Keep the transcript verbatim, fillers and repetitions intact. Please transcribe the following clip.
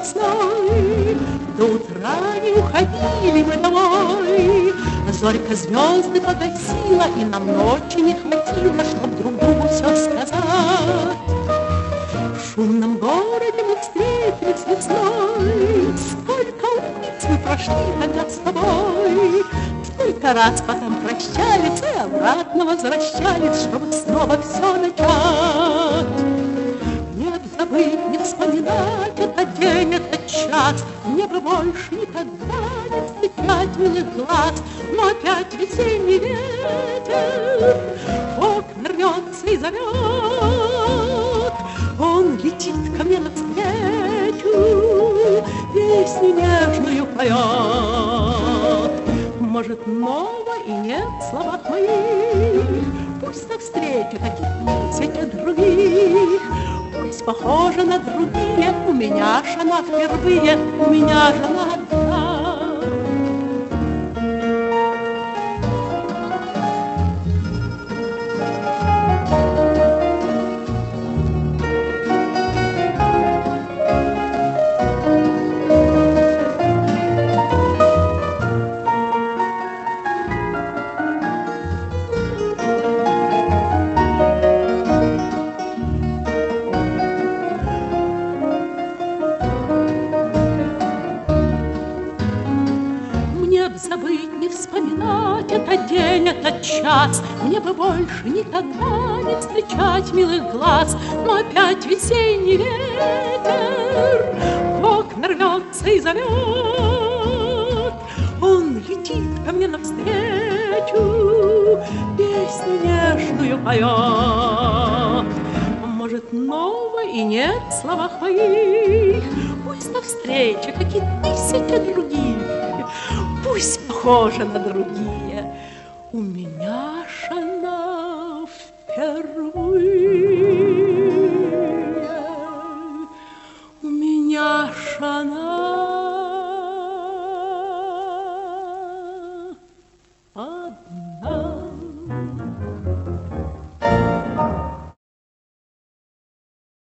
весной. До утра не уходили мы домой. Зорька звезды погасила, и нам ночи не хватило, чтоб друг другу все сказать. В шумном городе мы встретились весной. Сколько улиц мы прошли тогда с тобой. Сколько раз потом прощались и обратно возвращались, чтобы снова все начать. Нет, забыть, не вспоминать этот день, этот час. Мне бы больше никогда не встречать милых глаз. Но опять весенний ветер в окна рвется и зовет. Он летит ко мне навстречу, песню нежную поет. Может, ново и нет в словах моих, пусть навстречу таких тысячи других. Пусть похожа на другие, у меня ж она впервые, у меня ж она одна. Забыть, не вспоминать этот день, этот час. Мне бы больше никогда не встречать милых глаз. Но опять весенний ветер в окна рвется и зовет. Он летит ко мне навстречу, песню нежную поет. Может, ново и нет в словах моих, пусть навстречу какие тысячи других. Пусть похожа на другие, у меня ж она впервые, у меня ж она